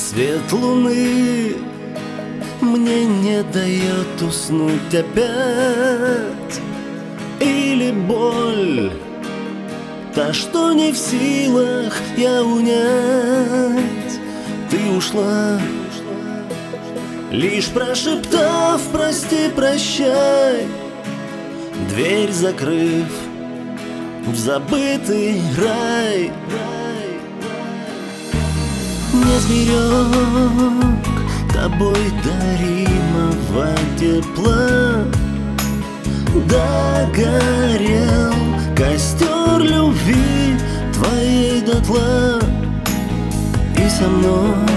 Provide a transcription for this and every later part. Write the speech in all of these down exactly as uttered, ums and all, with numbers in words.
Свет луны мне не дает уснуть опять. Или боль, та, что не в силах я унять. Ты ушла, лишь прошептав прости, прощай, дверь закрыв в забытый рай. Не зверек тобой даримого тепла, догорел костер любви твоей дотла. И со мной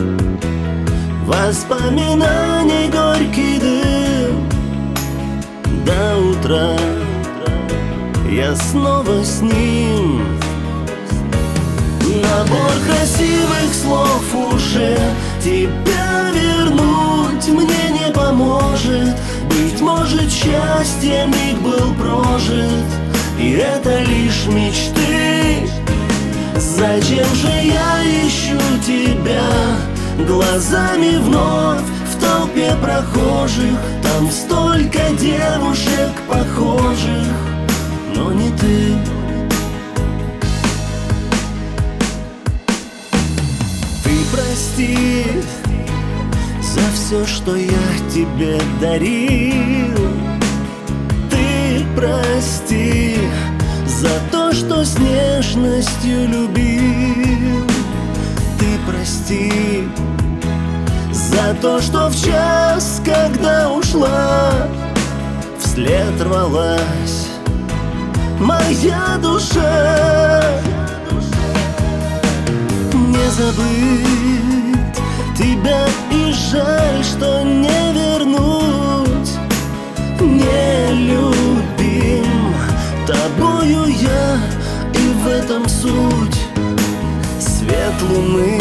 воспоминаний горький дым. До утра я снова с ним. Набор красивых слов уже тебя вернуть мне не поможет. Быть может, счастье миг был прожит, и это лишь мечты. Зачем же я ищу тебя глазами вновь в толпе прохожих? Там столько девушек похожих, но не ты. Прости за все, что я тебе дарил. Ты прости за то, что с нежностью любил. Ты прости за то, что в час, когда ушла, вслед рвалась моя душа. Не забыть тебя и жаль, что не вернуть. Не любим тобою я, и в этом суть. Свет луны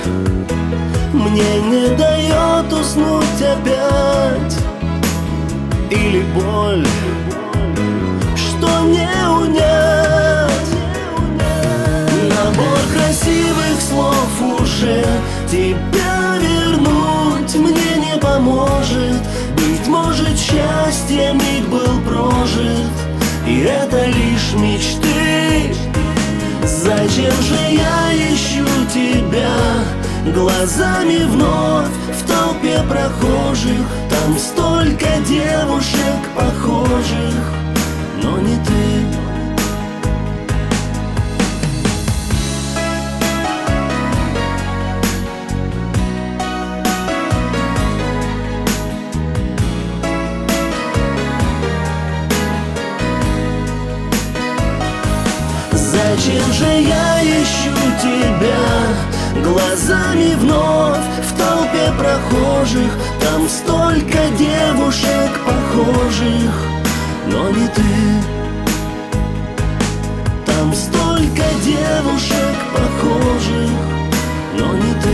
мне не дает уснуть опять. Или боль, что не унять. Набор красивых слов уже тебя вернуть мне не поможет. Быть может, счастье миг был прожит, и это лишь мечты. Зачем же я ищу тебя глазами вновь в толпе прохожих? Там столько девушек похожих, но не ты. Зачем же я ищу тебя глазами вновь в толпе прохожих? Там столько девушек похожих, но не ты. Там столько девушек похожих, но не ты.